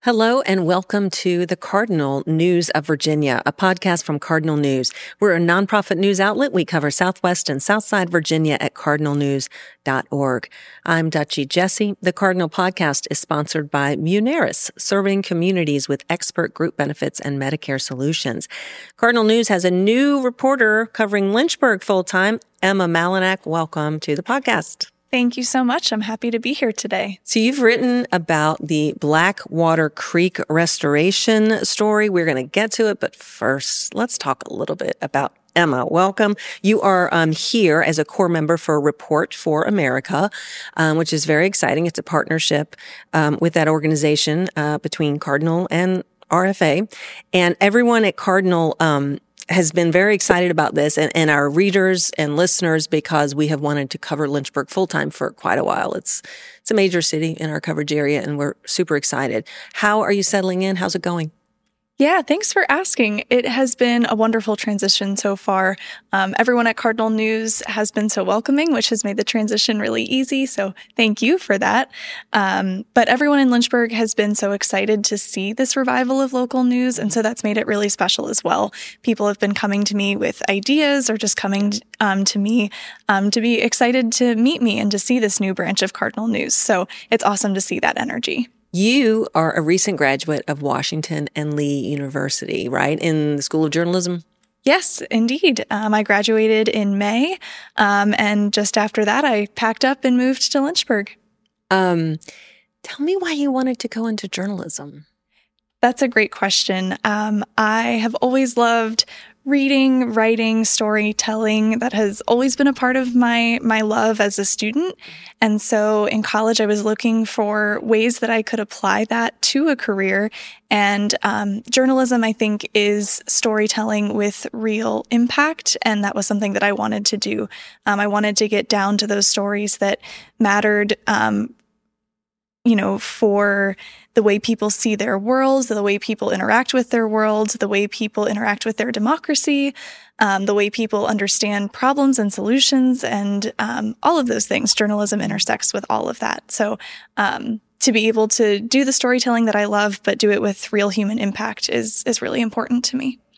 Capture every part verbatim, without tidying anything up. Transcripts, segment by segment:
Hello and welcome to the Cardinal News of Virginia, a podcast from Cardinal News. We're a nonprofit news outlet. We cover Southwest and Southside Virginia at cardinal news dot org. I'm Dutchie Jesse. The Cardinal podcast is sponsored by Muneris, serving communities with expert group benefits and Medicare solutions. Cardinal News has a new reporter covering Lynchburg full-time. Emma Malinak, welcome to the podcast. Thank you so much. I'm happy to be here today. So you've written about the Blackwater Creek restoration story. We're going to get to it, but first, let's talk a little bit about Emma. Welcome. You are um, here as a core member for Report for America, um, which is very exciting. It's a partnership um, with that organization uh, between Cardinal and R F A. And everyone at Cardinal um has been very excited about this, and, and our readers and listeners, because we have wanted to cover Lynchburg full-time for quite a while. It's it's a major city in our coverage area, and we're super excited. How are you settling in? How's it going? Yeah, thanks for asking. It has been a wonderful transition so far. Um, everyone at Cardinal News has been so welcoming, which has made the transition really easy. So thank you for that. Um, but everyone in Lynchburg has been so excited to see this revival of local news. And so that's made it really special as well. People have been coming to me with ideas or just coming um, to me um, to be excited to meet me and to see this new branch of Cardinal News. So it's awesome to see that energy. You are a recent graduate of Washington and Lee University, right, in the School of Journalism? Yes, indeed. Um, I graduated in May, um, and just after that, I packed up and moved to Lynchburg. Um, tell me why you wanted to go into journalism. That's a great question. Um, I have always loved reading, writing, storytelling. That has always been a part of my my love as a student. And so in college, I was looking for ways that I could apply that to a career. And um, journalism, I think, is storytelling with real impact. And that was something that I wanted to do. Um, I wanted to get down to those stories that mattered, um, you know, for the way people see their worlds, the way people interact with their worlds, the way people interact with their democracy, um, the way people understand problems and solutions, and um, all of those things. Journalism intersects with all of that. So um, to be able to do the storytelling that I love, but do it with real human impact is is really important to me.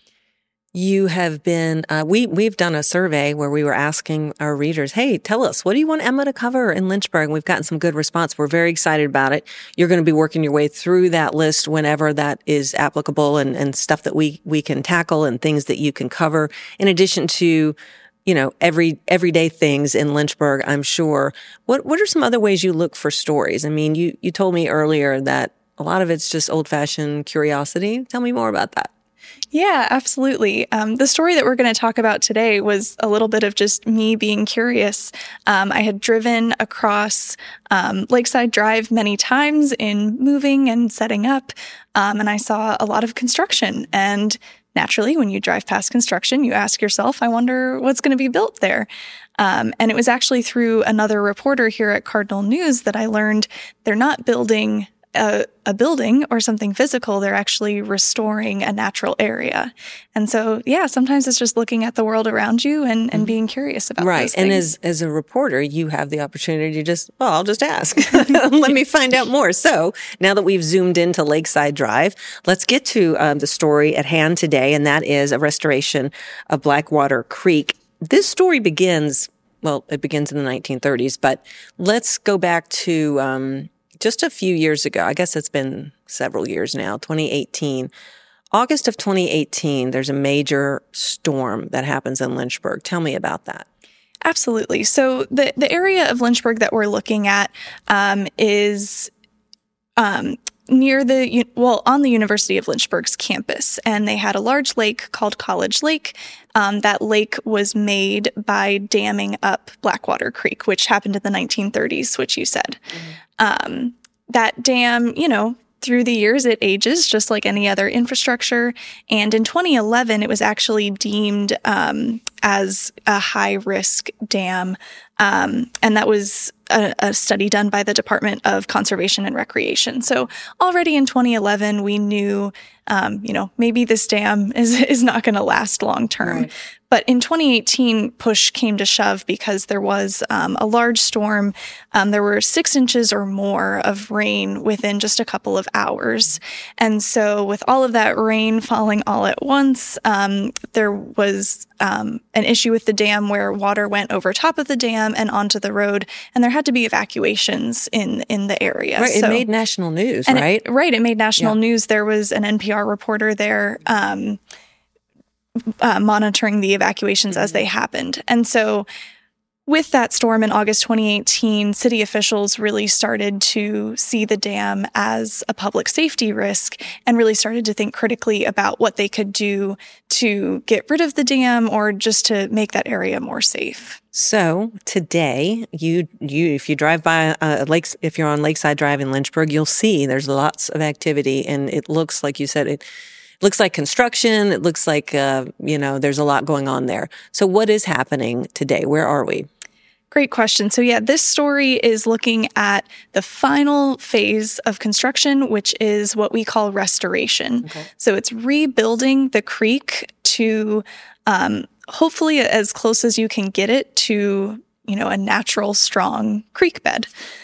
You have been, uh, we, we've done a survey where we were asking our readers, hey, tell us, what do you want Emma to cover in Lynchburg? And we've gotten some good response. We're very excited about it. You're going to be working your way through that list whenever that is applicable, and, and stuff that we, we can tackle and things that you can cover, in addition to, you know, every, everyday things in Lynchburg, I'm sure. What, what are some other ways you look for stories? I mean, you, you told me earlier that a lot of it's just old-fashioned curiosity. Tell me more about that. Yeah, absolutely. Um, the story that we're going to talk about today was a little bit of just me being curious. Um, I had driven across um, Lakeside Drive many times in moving and setting up, um, and I saw a lot of construction. And naturally, when you drive past construction, you ask yourself, I wonder what's going to be built there. Um, and it was actually through another reporter here at Cardinal News that I learned they're not building A, a building or something physical. They're actually restoring a natural area. And so, yeah, sometimes it's just looking at the world around you and, and being curious about right. those things. And as, as a reporter, you have the opportunity to just, well, I'll just ask. Let me find out more. So now that we've zoomed into Lakeside Drive, let's get to um, the story at hand today, and that is a restoration of Blackwater Creek. This story begins, well, it begins in the nineteen thirties, but let's go back to um just a few years ago. I guess it's been several years now, twenty eighteen. August of twenty eighteen, there's a major storm that happens in Lynchburg. Tell me about that. Absolutely. So the, the area of Lynchburg that we're looking at um, is um, near the, well, on the University of Lynchburg's campus. And they had a large lake called College Lake. Um, that lake was made by damming up Blackwater Creek, which happened in the nineteen thirties, which you said. Mm-hmm. Um, that dam, you know, through the years, it ages just like any other infrastructure. And in twenty eleven, it was actually deemed um, as a high-risk dam. Um, and that was a, a study done by the Department of Conservation and Recreation. So already in twenty eleven, we knew, um, you know, maybe this dam is, is not going to last long term. Right. but in twenty eighteen, push came to shove because there was um, a large storm. Um, there were six inches or more of rain within just a couple of hours. And so with all of that rain falling all at once, um, there was um, an issue with the dam where water went over top of the dam and onto the road, and there had to be evacuations in, in the area. Right, so, it made national news, and right? It, right, it made national yeah. news. There was an N P R reporter there um, uh, monitoring the evacuations mm-hmm. as they happened. And so with that storm in August twenty eighteen, city officials really started to see the dam as a public safety risk and really started to think critically about what they could do to get rid of the dam or just to make that area more safe. So today, you you if you drive by uh, lakes, if you're on Lakeside Drive in Lynchburg, you'll see there's lots of activity, and it looks like you said it. Looks like construction. It looks like uh, you know there's a lot going on there. So what is happening today? Where are we? Great question. So yeah, this story is looking at the final phase of construction, which is what we call restoration. Okay. So it's rebuilding the creek to um, hopefully as close as you can get it to, you know, a natural, strong creek bed.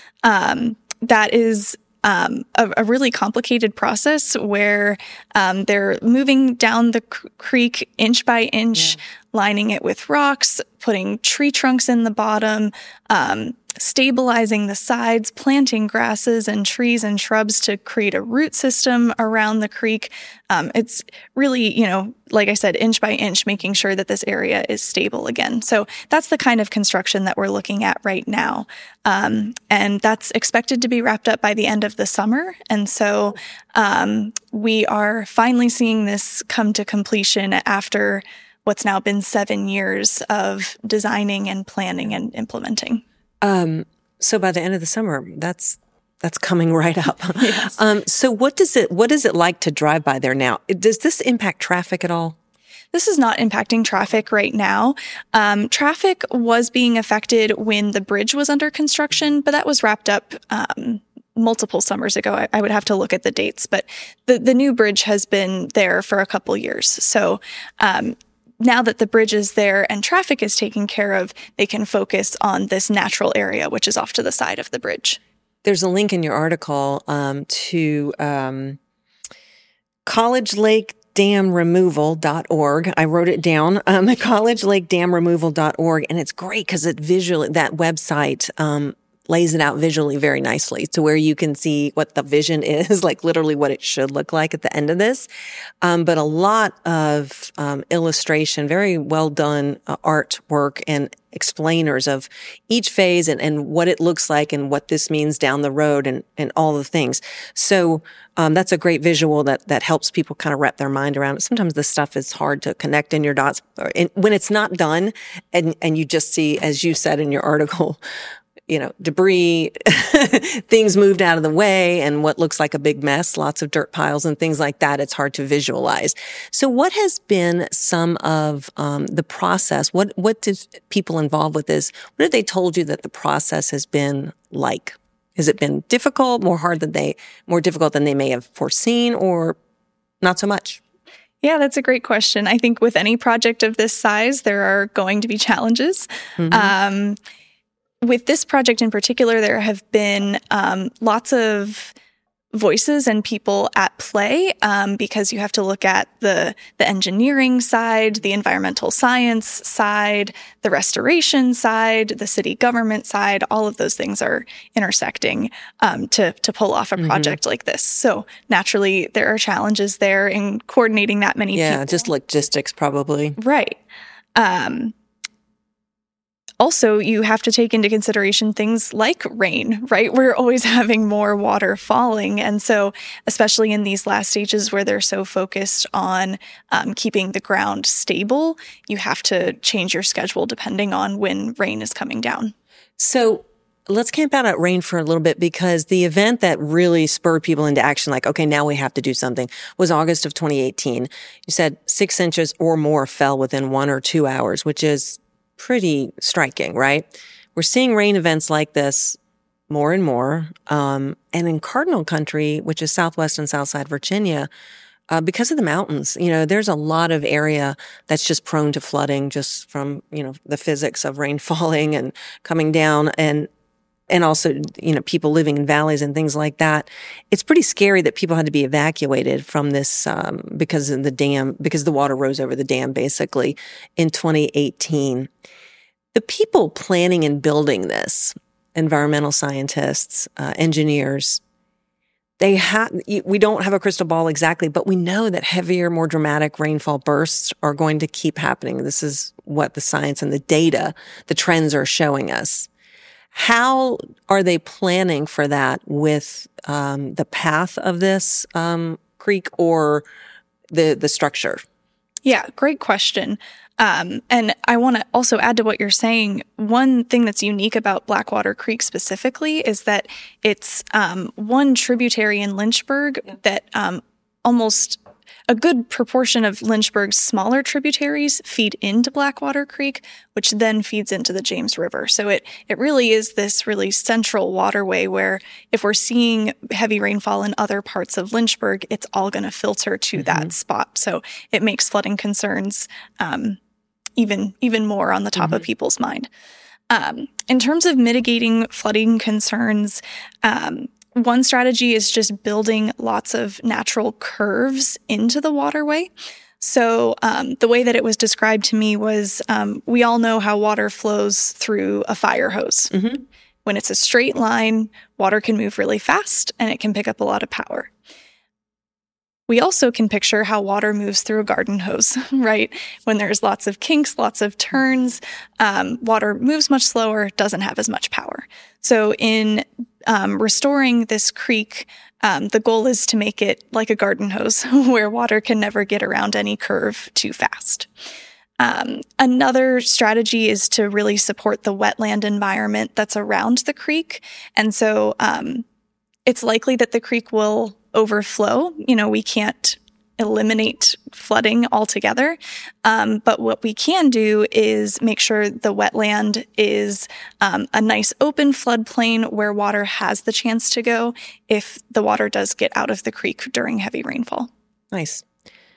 Um, that is Um, a, a really complicated process where um, they're moving down the c- creek inch by inch, yeah. lining it with rocks, putting tree trunks in the bottom, um, stabilizing the sides, planting grasses and trees and shrubs to create a root system around the creek. Um, it's really, you know, like I said, inch by inch, making sure that this area is stable again. So that's the kind of construction that we're looking at right now. Um, and that's expected to be wrapped up by the end of the summer. And so um, we are finally seeing this come to completion after what's now been seven years of designing and planning and implementing. Um, so by the end of the summer, that's that's coming right up. Yes. Um, so what does it what is it like to drive by there now? Does this impact traffic at all? This is not impacting traffic right now. Um, traffic was being affected when the bridge was under construction, but that was wrapped up um, multiple summers ago. I, I would have to look at the dates, but the the new bridge has been there for a couple years. So. Um, Now that the bridge is there and traffic is taken care of, they can focus on this natural area, which is off to the side of the bridge. There's a link in your article um, to um, college lake dam removal dot org. I wrote it down, um, college lake dam removal dot org, and it's great because it visually that website um, lays it out visually very nicely to where you can see what the vision is, like literally what it should look like at the end of this. Um, but a lot of um, illustration, very well done uh, artwork and explainers of each phase and, and what it looks like and what this means down the road and, and all the things. So um, that's a great visual that that helps people kind of wrap their mind around it. Sometimes this stuff is hard to connect in your dots. And when it's not done and, and you just see, as you said in your article, you know, debris, things moved out of the way and what looks like a big mess, lots of dirt piles and things like that. It's hard to visualize. So what has been some of um, the process? What, what did people involved with this, what have they told you that the process has been like? Has it been difficult, more hard than they, more difficult than they may have foreseen, or not so much? Yeah, that's a great question. I think with any project of this size, there are going to be challenges. Mm-hmm. Um, With this project in particular, there have been um, lots of voices and people at play um, because you have to look at the the engineering side, the environmental science side, the restoration side, the city government side. All of those things are intersecting um, to to pull off a project mm-hmm. like this. So naturally, there are challenges there in coordinating that many yeah, people. Yeah, just logistics probably. Right. Um, Also, you have to take into consideration things like rain, right? We're always having more water falling. And so, especially in these last stages where they're so focused on um, keeping the ground stable, you have to change your schedule depending on when rain is coming down. So let's camp out at rain for a little bit, because the event that really spurred people into action, like, okay, now we have to do something, was August of twenty eighteen. You said six inches or more fell within one or two hours, which is pretty striking, right? We're seeing rain events like this more and more. Um, and in Cardinal Country, which is Southwest and Southside Virginia, uh, because of the mountains. You know, there's a lot of area that's just prone to flooding just from, you know, the physics of rain falling and coming down, and and also, you know, people living in valleys and things like that. It's pretty scary that people had to be evacuated from this um, because of the dam, because the water rose over the dam, basically, in twenty eighteen. The people planning and building this, environmental scientists, uh, engineers, they have, we don't have a crystal ball exactly, but we know that heavier, more dramatic rainfall bursts are going to keep happening. This is what the science and the data, the trends are showing us. How are they planning for that with um, the path of this um, creek or the the structure? Yeah, great question. Um, and I want to also add to what you're saying. One thing that's unique about Blackwater Creek specifically is that it's um, one tributary in Lynchburg yeah. that um, almost a good proportion of Lynchburg's smaller tributaries feed into Blackwater Creek, which then feeds into the James River. So it it really is this really central waterway where if we're seeing heavy rainfall in other parts of Lynchburg, it's all going to filter to mm-hmm. that spot. So it makes flooding concerns um, even even more on the top mm-hmm. of people's mind. Um, in terms of mitigating flooding concerns, um, one strategy is just building lots of natural curves into the waterway. So um, the way that it was described to me was um, we all know how water flows through a fire hose. Mm-hmm. When it's a straight line, water can move really fast and it can pick up a lot of power. We also can picture how water moves through a garden hose, right? When there's lots of kinks, lots of turns, um, water moves much slower, doesn't have as much power. So in um, restoring this creek, um, the goal is to make it like a garden hose where water can never get around any curve too fast. Um, another strategy is to really support the wetland environment that's around the creek. And so um, it's likely that the creek will overflow. You know, we can't eliminate flooding altogether. Um, but what we can do is make sure the wetland is um, a nice open floodplain where water has the chance to go if the water does get out of the creek during heavy rainfall. Nice.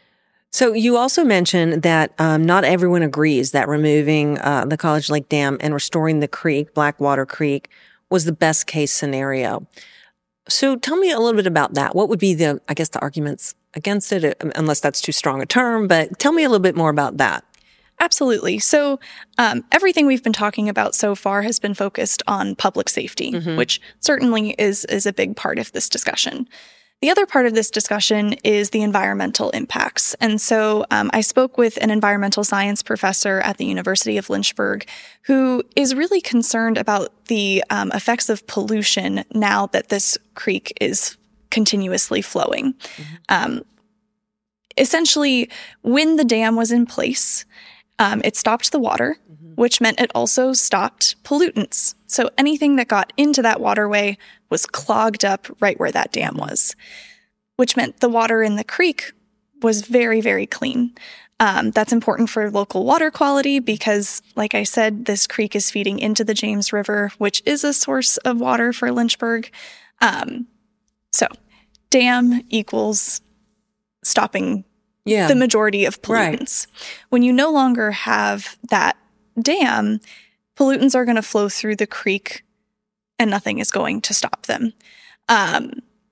So you also mentioned that um, not everyone agrees that removing uh, the College Lake Dam and restoring the creek, Blackwater Creek, was the best case scenario. So tell me a little bit about that. What would be the, I guess, the arguments against it, unless that's too strong a term, but tell me a little bit more about that. Absolutely. So um, everything we've been talking about so far has been focused on public safety, mm-hmm. which certainly is, is a big part of this discussion. The other part of this discussion is the environmental impacts. And so um, I spoke with an environmental science professor at the University of Lynchburg who is really concerned about the um, effects of pollution now that this creek is continuously flowing. Mm-hmm. Um, essentially, when the dam was in place, um, it stopped the water, mm-hmm. which meant it also stopped pollutants. So anything that got into that waterway was clogged up right where that dam was, which meant the water in the creek was very, very clean. Um, that's important for local water quality because, like I said, this creek is feeding into the James River, which is a source of water for Lynchburg. Um, so dam equals stopping yeah. the majority of pollutants. Right. When you no longer have that dam, pollutants are going to flow through the creek and nothing is going to stop them. Um,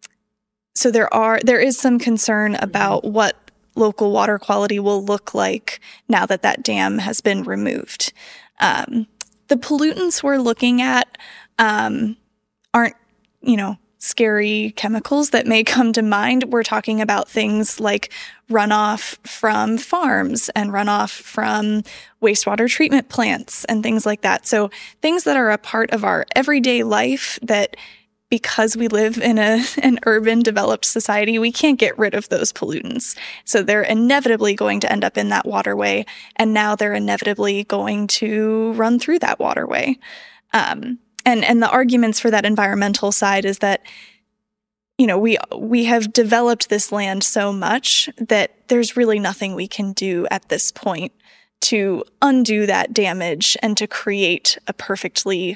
so there are there is some concern about mm-hmm. what local water quality will look like now that that dam has been removed. Um, the pollutants we're looking at um, aren't, you know, scary chemicals that may come to mind. We're talking about things like runoff from farms and runoff from wastewater treatment plants and things like that. So things that are a part of our everyday life that because we live in a an urban developed society, we can't get rid of those pollutants. So they're inevitably going to end up in that waterway. And now they're inevitably going to run through that waterway. Um, And and the arguments for that environmental side is that, you know, we we have developed this land so much that there's really nothing we can do at this point to undo that damage and to create a perfectly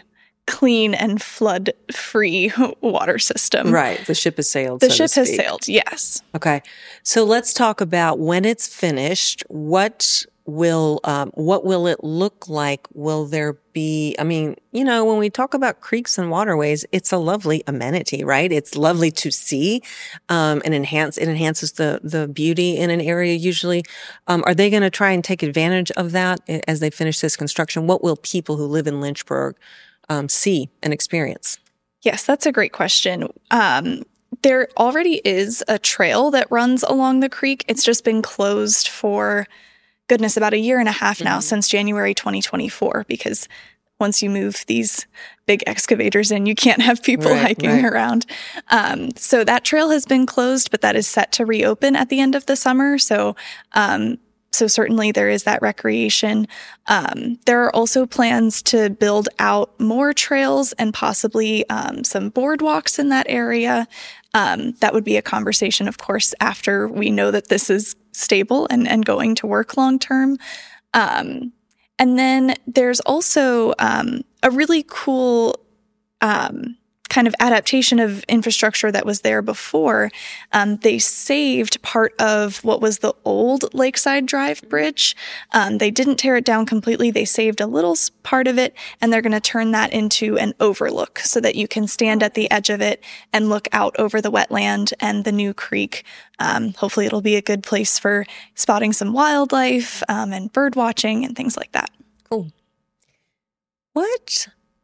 clean and flood-free water system. Right. The ship has sailed. The so ship to has speak. sailed, yes. Okay. So let's talk about when it's finished, what will um, what will it look like? Will there be, I mean, you know, when we talk about creeks and waterways, it's a lovely amenity, right? It's lovely to see um, and enhance, it enhances the, the beauty in an area usually. Um, are they going to try and take advantage of that as they finish this construction? What will people who live in Lynchburg um, see and experience? Yes, that's a great question. Um, there already is a trail that runs along the creek. It's just been closed for, goodness, about a year and a half now, mm-hmm. since January twenty twenty-four, because once you move these big excavators in, you can't have people right, hiking right. around. Um, so that trail has been closed, but that is set to reopen at the end of the summer. So, um, so certainly there is that recreation. Um, there are also plans to build out more trails and possibly um, some boardwalks in that area. Um, that would be a conversation, of course, after we know that this is stable and, and going to work long term. Um, and then there's also um, a really cool um, kind of adaptation of infrastructure that was there before. Um, they saved part of what was the old Lakeside Drive Bridge. Um, they didn't tear it down completely. They saved a little part of it, and they're going to turn that into an overlook so that you can stand at the edge of it and look out over the wetland and the new creek. Um, hopefully it'll be a good place for spotting some wildlife um, and bird watching and things like that. Cool. What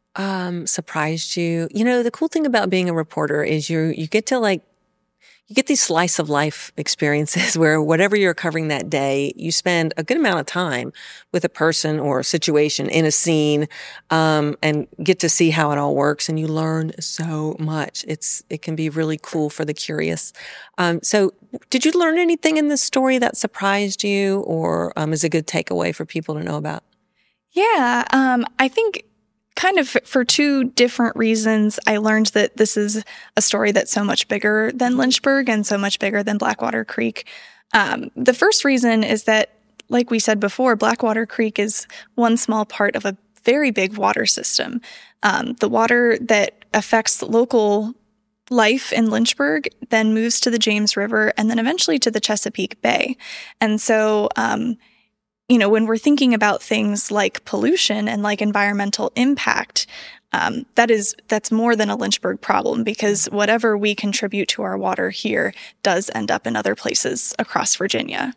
Um, surprised you? You know, the cool thing about being a reporter is you you get to like, you get these slice of life experiences where whatever you're covering that day, you spend a good amount of time with a person or a situation in a scene, um, and get to see how it all works. And you learn so much. It's, it can be really cool for the curious. Um, so did you learn anything in this story that surprised you or, um, is a good takeaway for people to know about? Yeah. Um, I think kind of for two different reasons, I learned that this is a story that's so much bigger than Lynchburg and so much bigger than Blackwater Creek. Um, the first reason is that, like we said before, Blackwater Creek is one small part of a very big water system. Um, the water that affects local life in Lynchburg then moves to the James River and then eventually to the Chesapeake Bay. And so, um, you know, when we're thinking about things like pollution and like environmental impact, um, that is, that's more than a Lynchburg problem, because whatever we contribute to our water here does end up in other places across Virginia.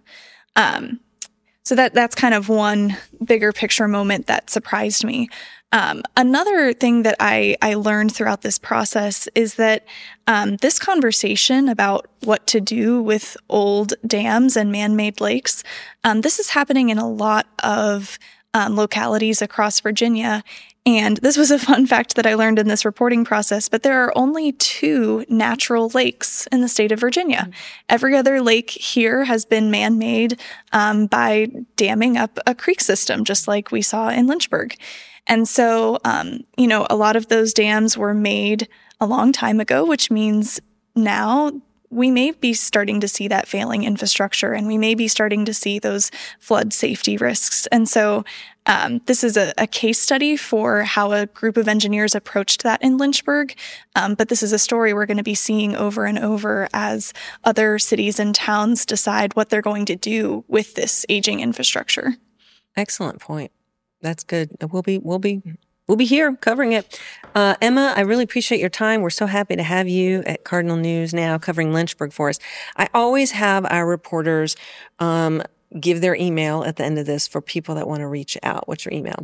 Um, so that, that's kind of one bigger picture moment that surprised me. Um, another thing that I, I learned throughout this process is that um, this conversation about what to do with old dams and man-made lakes, um, this is happening in a lot of um, localities across Virginia. And this was a fun fact that I learned in this reporting process, but there are only two natural lakes in the state of Virginia. Mm-hmm. Every other lake here has been man-made um, by damming up a creek system, just like we saw in Lynchburg. And so, um, you know, a lot of those dams were made a long time ago, which means now we may be starting to see that failing infrastructure, and we may be starting to see those flood safety risks. And so um, this is a, a case study for how a group of engineers approached that in Lynchburg. Um, but this is a story we're going to be seeing over and over as other cities and towns decide what they're going to do with this aging infrastructure. Excellent point. That's good. We'll be, we'll be, we'll be here covering it. Uh, Emma, I really appreciate your time. We're so happy to have you at Cardinal News now covering Lynchburg for us. I always have our reporters, um, give their email at the end of this for people that want to reach out. What's your email?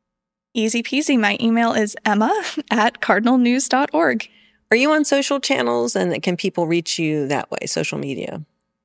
Easy peasy. My email is emma at cardinal news dot org. Are you on social channels, and can people reach you that way, social media?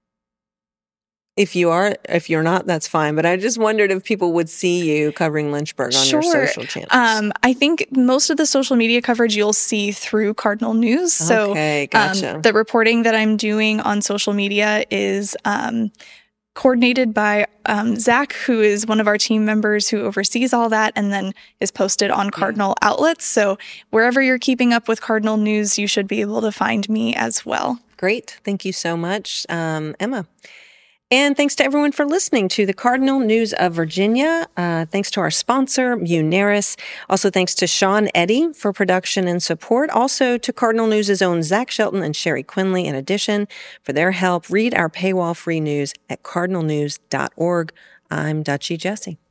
If you are, if you're not, that's fine. But I just wondered if people would see you covering Lynchburg on sure. your social channels. Um, I think most of the social media coverage you'll see through Cardinal News. So okay, gotcha. um, the reporting that I'm doing on social media is um, coordinated by um, Zach, who is one of our team members who oversees all that, and then is posted on Cardinal yeah. outlets. So wherever you're keeping up with Cardinal News, you should be able to find me as well. Great. Thank you so much, um, Emma. And thanks to everyone for listening to the Cardinal News of Virginia. Uh, thanks to our sponsor, Muneris. Also, thanks to Sean Eddy for production and support. Also to Cardinal News' own Zach Shelton and Sherry Quinley, in addition, for their help. Read our paywall-free news at cardinal news dot org. I'm Dutchie Jesse.